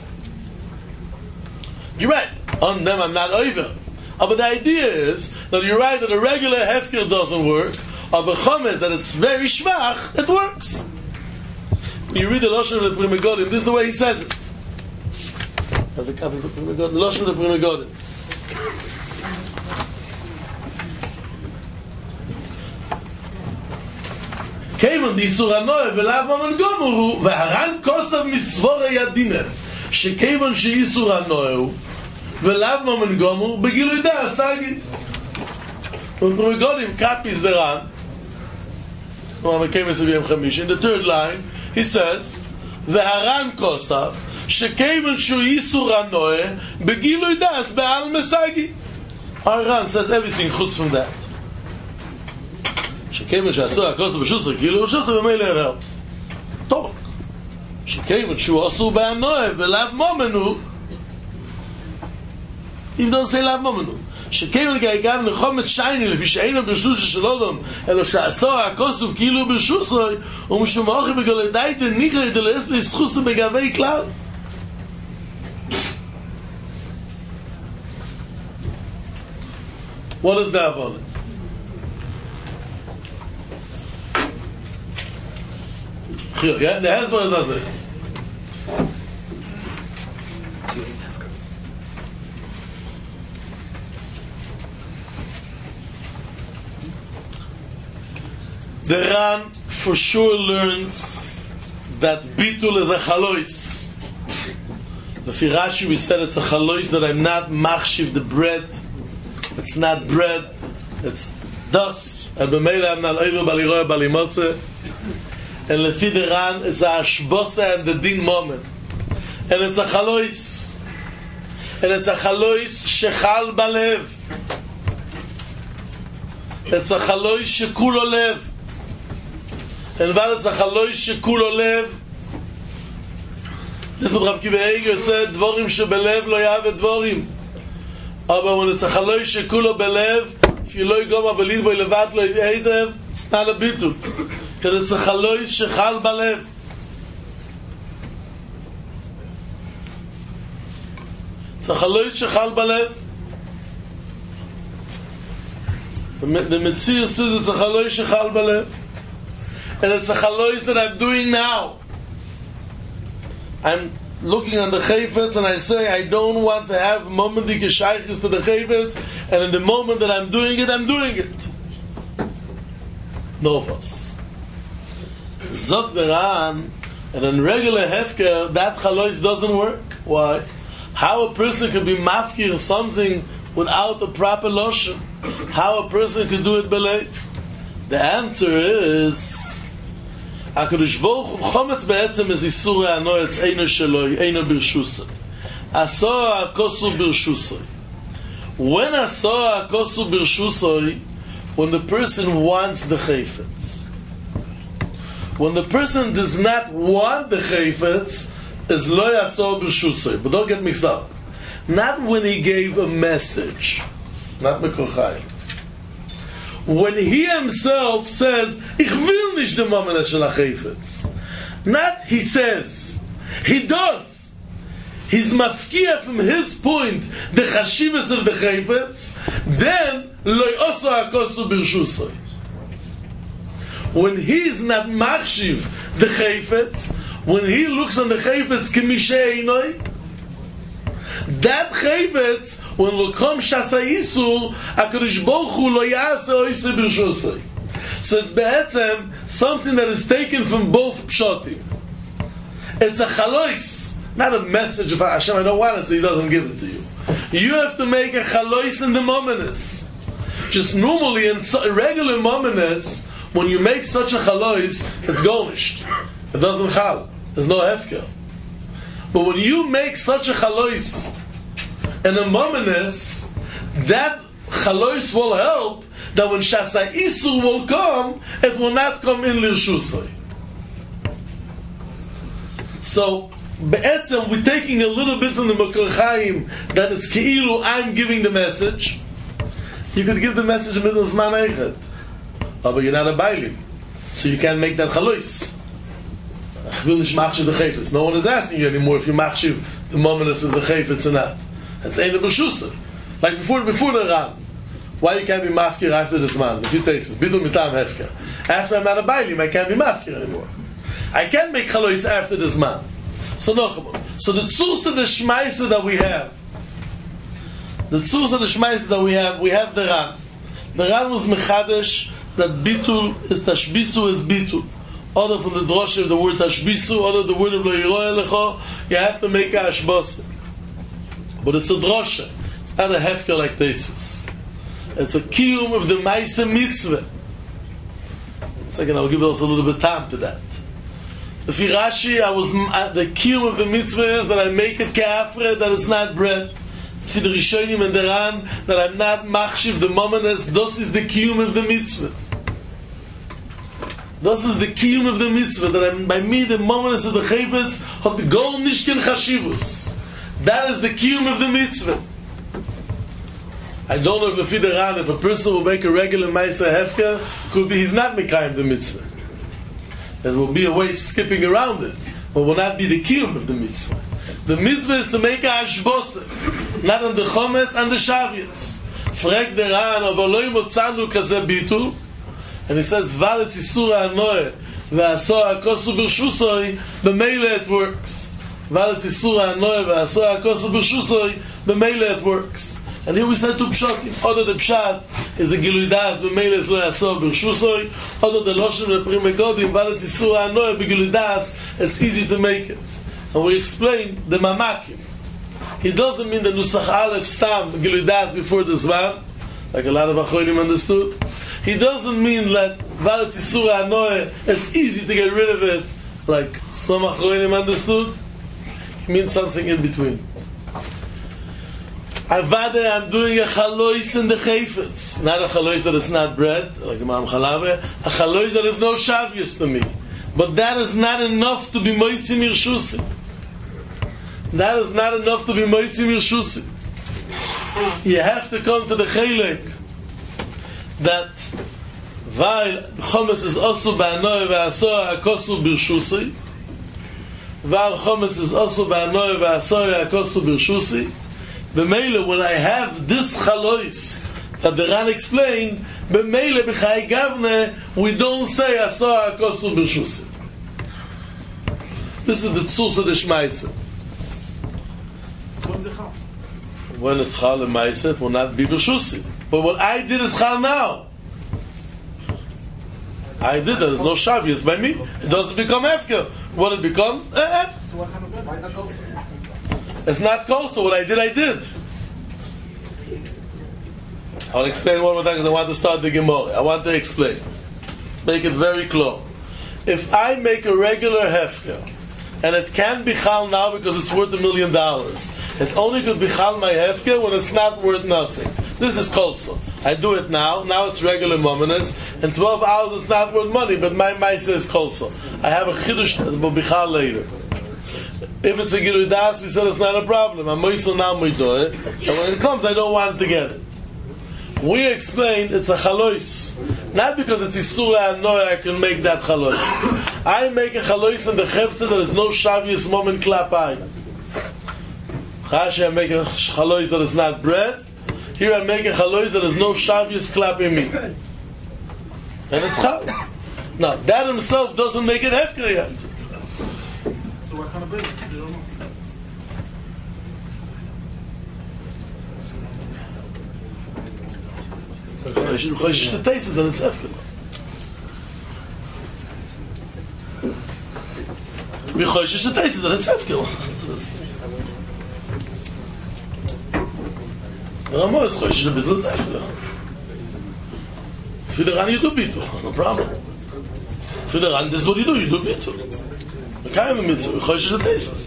You're right. On them I'm not over. Uh, but the idea is that you're right that a regular hefker doesn't work, or bechometz that it's very shvach, it works. When you read the Lashon of the Pri Megadim, this is the way he says it. The Lashon of the Pri Megadim. Kevon di Yisur hanoeh v'lav maman gomer hu v'haran kosav misvor hayadineh shekevon sheYisur hanoeh hu v'lav maman gomer begilui da'as sagi. When Pri Megadim copies the Ran, In the third line, he says, "V'haran kosav shekeven shu yisur hanoeh begilui das be'al mesagi." Haran says everything chutz from that. Shekeven shu asur hakosav b'shusar gilu b'shusar b'meileh it helps. Talk. Shekeven shu asur b'hanoeh v'lav momenu. Even don't say lav momenu. שכיוון גאיגב נחומת שייני לפי שאינו ברשוסו של אודום אלא שעשו הכוסוף כאילו ברשוסו ומשום האוכי בגולי דייטה ניחרי דלרס לסחוסו בגבי כלל. What is that about it? Yeah, the Hezbollah does it. The Ran for sure learns that bitul is a chalois. The Firashi we said it's a chalois that I'm not machshiv the bread. It's not bread. It's dust. And b'meila I'm not over baliroya balimotze. And lefi the Ran it's a ashbosa and the din moment. And it's a chalois. And it's a chalois shechal balev. It's a chalois shekulo lev. And while it's a chalois shekulo lev, this is what Rabbi Akiva Eiger said, dvorim shebelev lo yave dvorim. But when it's a chalois shekulo belev, if you lo yigom abelid bo levat lo yidev, it's not a bitul. Because it's a chalois shechal balev. It's a chalois shechal balev. The Metzir says it's a chalois shechal balev. And it's a chalois that I'm doing now. I'm looking on the chayfetz and I say I don't want to have momentik shaykhis to the chayfetz, and in the moment that I'm doing it, I'm doing it. No of us. Zok the Ran, and in regular hefker, that chalois doesn't work. Why? How a person could be mafkir something without a proper lotion? How a person could do it belay? The answer is HaKadosh Baruch Hu chometz be'etzem is isur ha'ano etz eino sheloi, eino birshusoi. Aso ha'kosu birshusoi. When aso ha'kosu birshusoi, when the person wants the chayfetz. When the person does not want the chayfetz, is lo aso birshusoi. But don't get mixed up. Not when he gave a message. Not mekochai. When he himself says, Ich will nicht the moment shel hachayfetz. Not he says, he does. He's mafkia from his point the chashivas of the chayfetz. Then lo yoso hakosu birshusoi. When he's not machshiv the chayfetz, when he looks on the chayfetz k'mishe einoi, that chayfetz, when will come shasa isur, HaKadosh Baruch Hu lo ya'aseh oiseh b'rshosei. So it's be'etzem something that is taken from both pshatim. It's a chalois, not a message of Hashem. I don't want it, so He doesn't give it to you. You have to make a chalois in the momentus. Just normally in regular momentus, when you make such a chalois, it's gonished. It doesn't chal. There's no hefker. But when you make such a chalois in a momentus, that chalois will help that when shasa isur will come, it will not come in lirshusai. So, be'etzem, we're taking a little bit from the Makor Chaim that it's keilu, I'm giving the message. You could give the message in the middle of Zman Eichet. Oh, but you're not a bailim. So you can't make that chalois. No one is asking you anymore if you machshiv the momentus of the chayfetz or not. That's ain't a b'shusar. Like before, before the Ran. Why you can't be mafkir after this man? If you taste this, bitul mitam hefker. After I'm not a bailim, I can't be mafkir anymore. I can't make chalois after this man. So no, so the tzurs of the shmaisa that we have, the tzurs of the shmaisa that we have, we have the Ran. The Ran was mechadesh that bitul is tashbisu is bitul. Other from the drosha of the word tashbisu, other the word of lo yiroeh lecho, you have to make a ashbos. But it's a drosha. It's not a hefker like Tosfos. It's a kiyum of the Maisa Mitzvah. Second, I'll give also a little bit of time to that. The Rashi, I was the kiyum of the mitzvah is that I make it kafre, that it's not bread. For the Rishonim and the Ran, that I'm not machshiv the momenes. This is the kiyum of the mitzvah. This is the kiyum of the mitzvah, that I'm, by me the momenes of the chayvetz have the goal nishkin chashivus. That is the kiyum of the mitzvah. I don't know if the Ran, if a person will make a regular ma'aser hefker, could be he's not mekayim the mitzvah. There will be a way skipping around it, but will not be the kiyum of the mitzvah. The mitzvah is to make a hashbose, not on the chometz and the shavias. Frag the Ran, aber lo motzanu kaze bitul, and he says, "Valet isura anoe ve'aso hakosu b'rshusoi." B'meila it works. Valet isura anoe ve'aso hakosu b'rshusoi. B'meila it works. And here we said two pshatim. Other the pshat is a gilui das b'meila is lo yaso b'rshusoi. Other the loshem le'prim megodim valet isura anoe b'gilui das. It's easy to make it. And we explain the mamakim. He doesn't mean the nusach aleph stam gilui das before the zman, like a lot of achronim understood. He doesn't mean that valet isura anoe, it's easy to get rid of it, like some achronim understood. He means something in between. Avade, I'm doing a chalois in the chayfetz. Not a chalois that is not bread, like the Ma'am Chalave. A chalois that is no shavius to me. But that is not enough to be moitzim irshusim. That is not enough to be moitzim irshusim. You have to come to the chelek that while chometz is also ba'anoy ve'asoy hakosu b'rshusi, while chometz is also ba'anoy ve'asoy hakosu b'rshusi, b'meile, when I have this chalois that the Ran explained, b'meile b'chai gavne, we don't say asoy hakosu b'rshusi. This is the tzus of the shmaisa. When it's chal and ma'aseh, it will not be b'rshusi. But what I did is chal now. I did, there's no shavius by me. It doesn't become hefker. What it becomes? Eh, eh. It's not kol, so what I did, I did. I'll explain one more time because I want to start the Gemara. I want to explain. Make it very clear. If I make a regular hefker, and it can't be chal now because it's worth a million dollars, it only could be chal my hefker when it's not worth nothing. This is kolso. I do it now. Now it's regular momenes. In twelve hours it's not worth money, but my ma'aser is kolso. I have a chiddush that will be chal later. If it's a gilui das, we said it's not a problem. I'm moisel now we do it, and when it comes, I don't want to get it. We explained it's a chalois, not because it's isura anoy I can make that chalois. I make a chalois in the chefze that is no shavius moment klapai. Chashi I make a chalois that is not bread. Here I make a chalois that is no shavius klap in me. And it's chal. Now, that himself doesn't make it hefker yet. So what kind of bread? I should choishish the taste, then it's hefker. We choishish the taste, then it's hefker. Ramo is choishish the bittul, it's hefker. For the Ran you do bittul, no problem. For the Ran, this is what you do, you do bittul. We can't even mitzvah, we choishish the taste.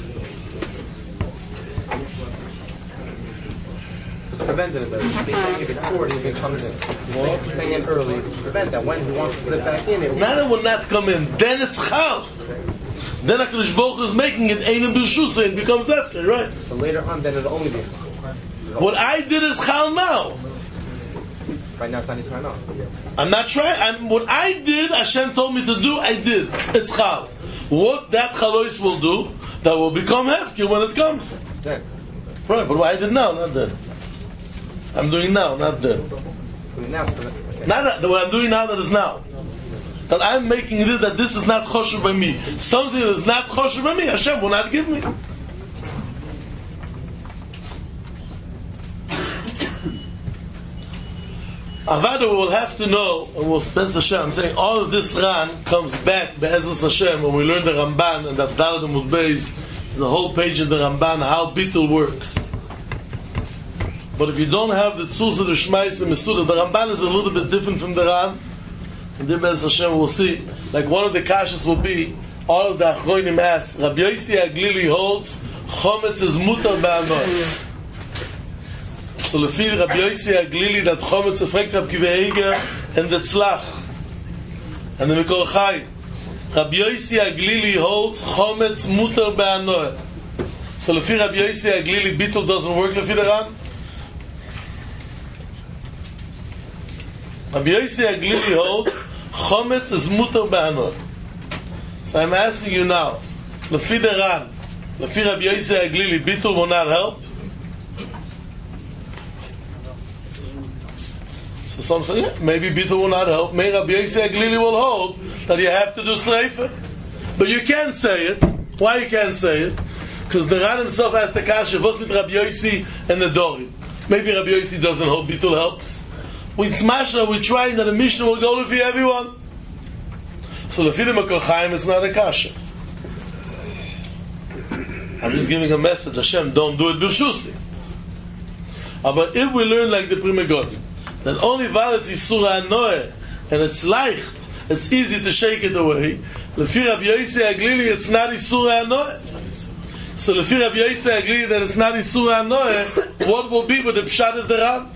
It's prevented it, though. If it's forty, if it comes in. If it's in early, it's prevent that. When he wants to put it back in, it will. Now that will not come in, then it's chal. Then HaKadosh Baruch Hu is making it ein b'rshusah, it becomes after, right? So later on, then it'll only be. What I did is chal now. Right now, it's not Israel now. I'm not trying. I'm, what I did, Hashem told me to do, I did. It's chal. What that chalois will do, that will become hefker when it comes. Then. Right, but what I did now, not then. I'm doing now, not then. Now, so that, okay. Not that, what I'm doing now, that is now. That I'm making it that this is not choshev by me. Something that is not choshev by me, Hashem will not give me. Avada will have to know, and we'll spend Hashem, I'm saying all of this Ran comes back Be'ezus Hashem when we learn the Ramban, and that Daled Amud Beis, there's a whole page in the Ramban how Bittul works. But if you don't have the Tzuz of the Shmais and Mesuda, the Ramban is a little bit different from the Ran. And then Bez Hashem will see, like one of the kashas will be, all of the Achronim ask, Rabbi Yossi Aglili holds, Chometz is mutar ba'anoy. So lefi Rabbi Yossi Aglili, that Chometz is frekt Rabbi Kiva Eiger, and the Tzlach. And the Mikor Chaim. Rabbi Yossi Aglili holds, Chometz mutar ba'anoy. So lefi Rabbi Yossi Aglili, Bittul doesn't work lefi the Ran. Rabbi Yossi Aglili holds, Chometz is mutar ba'anoy. So I'm asking you now, lefi the Ran, lefi Rabbi Yossi Aglili, Bittul will not help? So some say, yeah, maybe Bittul will not help. Maybe Rabbi Yossi Aglili will hold that you have to do Sreifa. But you can't say it. Why you can't say it? Because the Ran himself asked the kasha, what's with Rabbi Yossi and the Dorim? Maybe Rabbi Yossi doesn't hold, Bittul helps. With Smashna, we're trying that the Mishnah will go lefi everyone. So lefi the Mikor Chaim, it's not a kasha. I'm just giving a message. Hashem, don't do it b'rshusi. But if we learn like the Pri Megadim, that only valid is Surah Noeh, and it's leicht, it's easy to shake it away. Lefi Rabbi Yossi Aglili, it's not Surah Noeh. So lefi Rabbi Yossi Aglili, that it's not Surah Noeh, what will be with the Pshat of the Ran?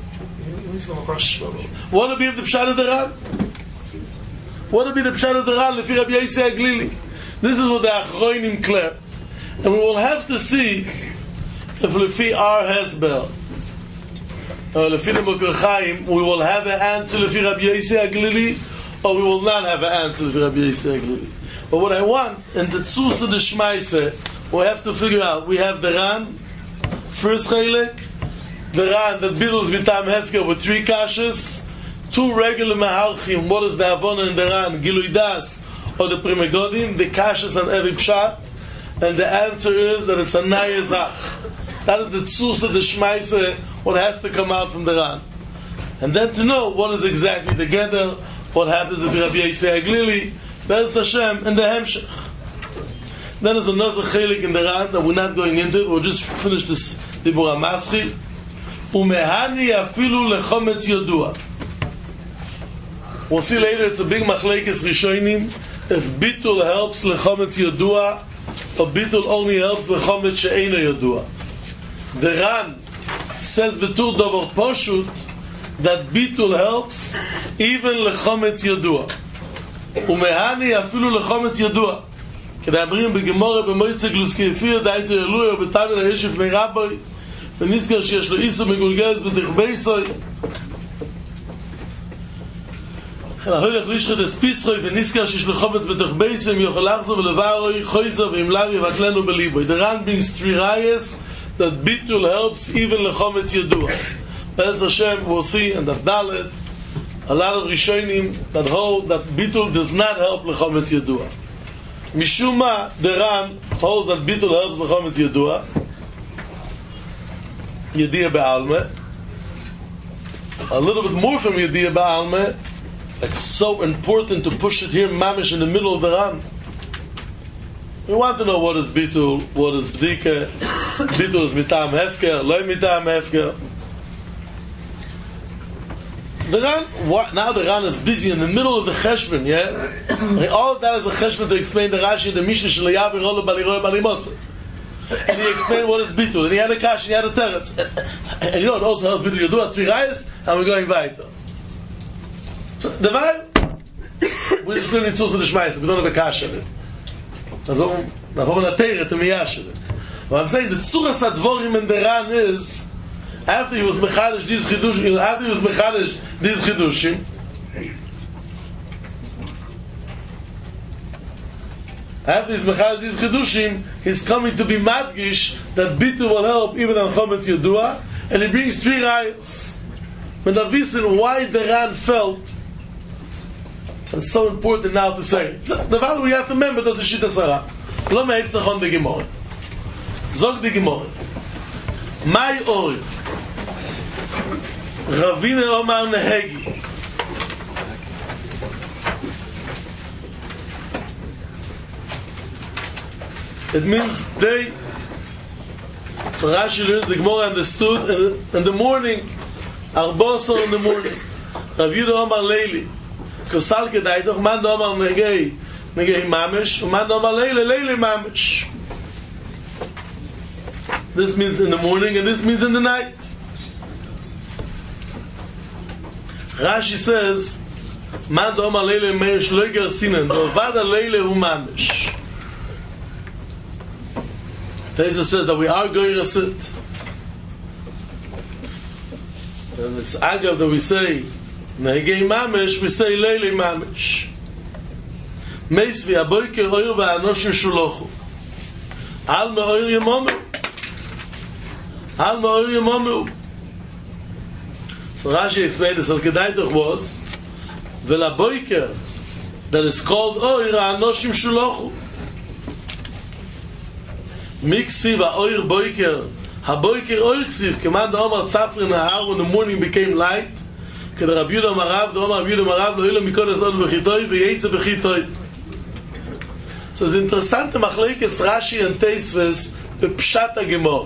What will be with the Pshat of the Ran? What will be the Pshat of the Ran? Lefi Rabbi Yossi Aglili. This is what the Achronim clear. And we will have to see if lefi our Hezbel, or lefi the Mikor Chaim, we will have an answer lefi Rabbi Yossi Aglili, or we will not have an answer lefi Rabbi Yossi Aglili. But what I want, in the Tzus of the Shmaise, we have to figure out, we have the Ran, first Chelek, the Ran that builds Mitam Hefker with three kashas, two regular Mahalchim, what is the Havana in the Ran, Gilui Das, or the Pri Megadim, the kashas and every Pshat, and the answer is that it's a Nayazach. That is the Tzus of the Shmaise, what has to come out from the Ran. And then to know what is exactly together, what happens if Rabbi Yossi Aglili, Be'ez Hashem, and the Hemshech. Then there's another chelik in the Ran that we're not going into it, we'll just finish this Dibur HaMaschi. Umehani afilu lechometz yodua. We'll see later, it's a big machlekes rishonim, if Bittul helps lechometz yodua, or Bittul only helps lechometz she'eino yodua. The Ran says Betur Dover Poshut that Bittul helps even lechometz yodua. Umehani afilu lechometz yodua. כדאמרים בגמורה במויצה גלוסקייפיר דייתו ילוי או בתאמר הישב לפני רבוי ונזכר שיש לו איסו מגולגלס בתכבייסוי הולך לישחת אספיסחוי ונזכר שיש לו חומץ בתכבייסוי ויוכל לחזור ולברוי חויזו ואמלר יבטלנו בליבוי. The Ran brings three rayas that Bittul helps even לחומץ ידוע. As Hashem will see in the Dalet a lot of Rishonim that hold that Bittul does not help לחומץ ידוע. Mishuma, the Ran holds that Bittul helps the Chometz Yedua, Yediyah Ba'almeh. A little bit more from Yediyah Ba'almeh, like so important to push it here, mamish in the middle of the Ran. We want to know what is Bittul, what is Bdika. Bittul is Mitam Hefker, Loi Mitam Hefker. The Ran, what, now the Ran is busy in the middle of the Cheshbon, yeah? All of that is a Cheshbon to explain the Rashi, the Mishnah Shalayav, Rolo, Baliroi, Balimotze. And he explained what is Bittul, and he had a Kash, and he had a Teretz. And you know, it also helps Bittul. You do it three Rayas, and we're going weiter. So, the vibe, we're just learning Tzus of the Shmaisa, we don't have a Kash of it. So, now, we're going to tear it to Miyash of it. What I'm saying, the Tzuras Advorim in the Ran is, after he was mechadish these chidushim, after he was mechadish these chidushim, after he's mechadish these chidushim, he's coming to be madgish that Bittul will help even on Chometz Yedua, and he brings three rayas. But the reason why the Ran felt, it's so important now to say. The value we have to remember does the Shita Sarah. Lo me'ek tzachon de Gemorah. Zog de Gemorah. Mai ori. Ravina Omar Nehegi. It means they. So Rashi learns the Gemara understood in, in the morning, Arbosor in the morning, Ravina Omar Leili. Kosal gedai doch man do mal negei negei mamish, man do mal leile leile mamish. This means in the morning and this means in the night. Rashi says, man do mal leile mamish loiger sinen, do vada leile hu mamish. Taisa says that we are going to sit. And it's agav that we say, Nehegei mamish, we say leile mamish. Meisvi aboiker oir va'anoshim shulochu. Al me'oir yemomu. Al me'oir yemomu. So Rashi explained this, al kedai doch was, v'la boiker, that is called oir va'anoshim shulochu. Miksiv ha'oir boiker, ha'boiker oir ksiv, command Omar tzafri nahar, when the morning became light, כדי רב יהודה מרב, דאמר רב יהודה מרב, לא אילו מכל הסוד בחיתוי, וייצא בחיתוי. So it's interessant, machlekes Rashi and Teisves, בפשט הגמורה.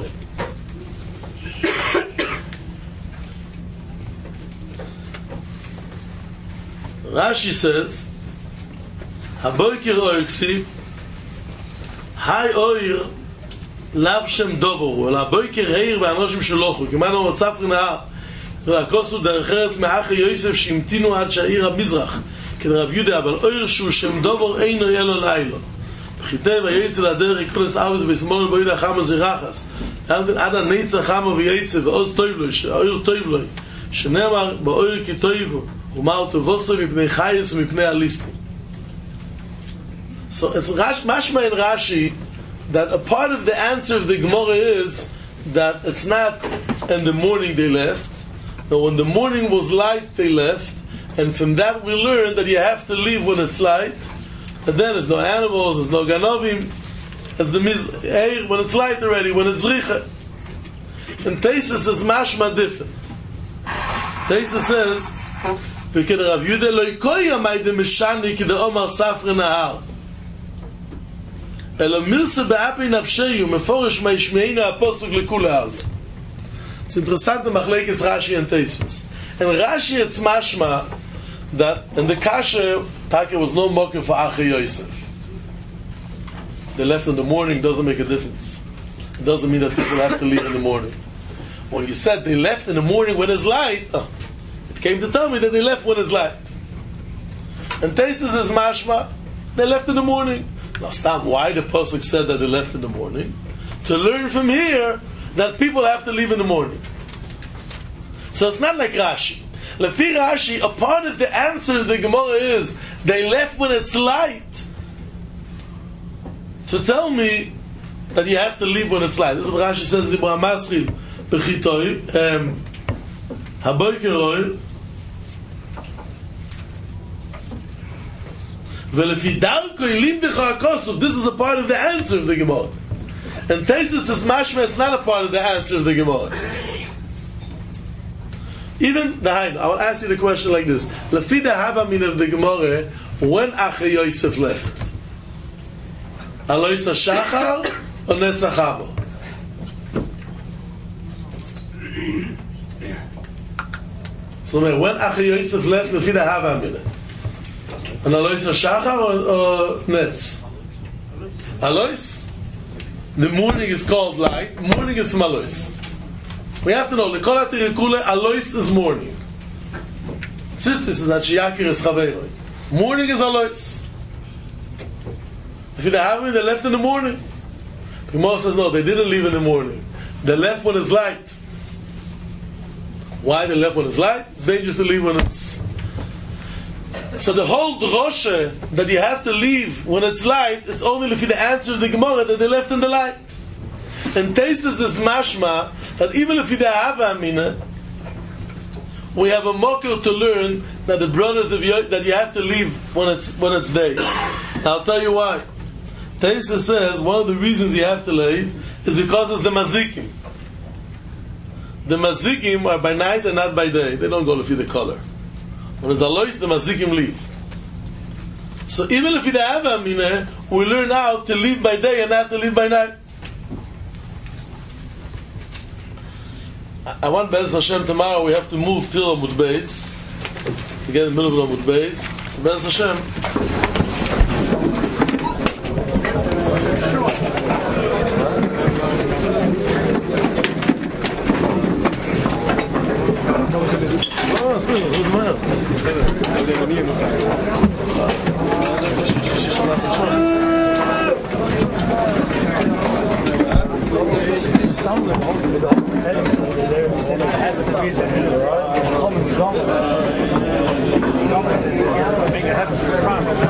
Rashi says, הבויקר אויר כסיב, היי אויר, לאו שם דובו, אלא הבויקר העיר ואנושים שלוחו, כמען הוא מצפרי נהר, והכוסו דרך ארץ מאחי יוסף שהמתינו עד שהעיר המזרח כדי רב יהודה, אבל אויר שהוא שם דובר אינו ילו ליילו וחיטב היצא לדרך יקונס אבס בשמאל בוידה החמה זרחס עד הניצה חמה ויצא ועוז טוב לו, שהאויר טוב לו שנאמר באויר כי טובו ומר טובוסו מפני חייס ומפני הליסטים. So it's mashma in Rashi that a part of the answer of the Gemara is that it's not in the morning they left. Now, when the morning was light, they left, and from that we learn that you have to leave when it's light. And then there's no animals, there's no ganovim, there's the miz when it's light already, when it's richa. And Taisus is mashma different. Taisus says, "Because Rav Yehuda lo ikoya ma'ide mishani k'de Omar tzafre nahar." Elo milse be'api nafsheyu meforish ma'ishmeinu apostle l'kula. It's interesting the machlekes Rashi and Teisves. And Rashi it's mashma that in the kasher Taka was no mocker for Achi Yosef. They left in the morning doesn't make a difference. It doesn't mean that people have to leave in the morning. When you said they left in the morning when it's light, oh, it came to tell me that they left when it's light. And Teisves is mashma, they left in the morning. Now stop, why the Pasuk said that they left in the morning? To learn from here that people have to leave in the morning. So it's not like Rashi. Lefi Rashi, a part of the answer to the Gemara is they left when it's light. So tell me that you have to leave when it's light. This is what Rashi says in Ibrahim Maschil, Bechitoi, Haboiker Oil, Velefi Darko Ilim Decha HaKosov. This is a part of the answer of the Gemara. And Taisus is mashma, it's not a part of the answer of the Gemara. Even the Hain, I will ask you the question like this: Lefi the Havamin of the Gemara, when Achi Yosef left, Alois Shachar or Netzach Hamo? So when Achi Yosef left, Lefi the Havamin, and Alois Shachar or, or Netz? Alois. The morning is called light. Morning is from Alois. We have to know. L'kol hatirikule, Alois is morning. Tzitzis is that Shiyakir is Chaveiroi. Morning is Alois. If you have me, they left in the morning. The Gemara says no, they didn't leave in the morning. They left when it's light. Why they left when it's light? It's dangerous to leave when it's... So the whole drosha that you have to leave when it's light, it's only if you answer of the Gemara that they left in the light. And Taisus is mashma that even if you have amina, we have a mocker to learn that the brothers of Yo- that you have to leave when it's when it's day. Now I'll tell you why. Taisus says one of the reasons you have to leave is because it's the mazikim. The mazikim are by night and not by day. They don't go to the color. When it's Alois, the mazikim leave. So even if you don't have amina, we learn how to leave by day and not to leave by night. I want Be'ez Hashem tomorrow we have to move till Amud Beis. We get in the middle of Amud Beis. Bez Hashem. Oh, that's good. That's miles. Has to be the common gone. Make a heaven for crime.